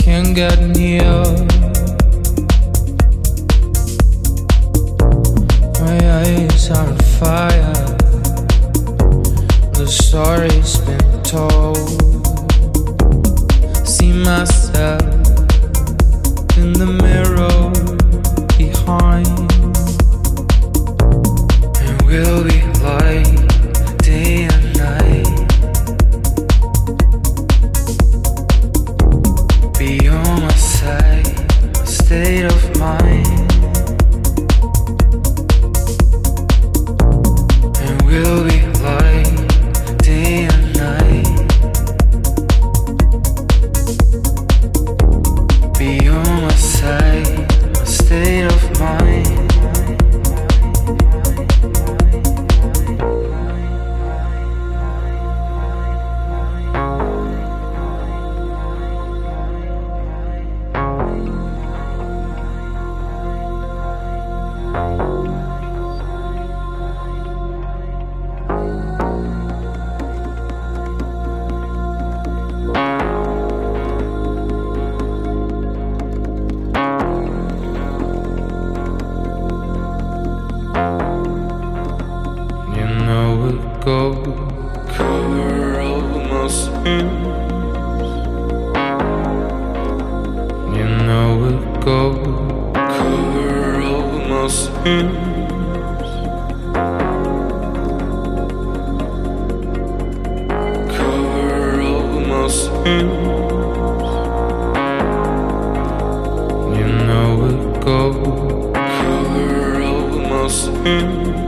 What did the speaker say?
can't get near. My eyes are on fire. The story's been told. See myself in the mirror behind, and we'll be like day and night. Be on my side, my state of mind, and we'll be like day and night. Be on my side, my state of mind. Go cover all my sins. You know it. Go cover all my sins. Cover all my sins. You know it. Go cover all my sins.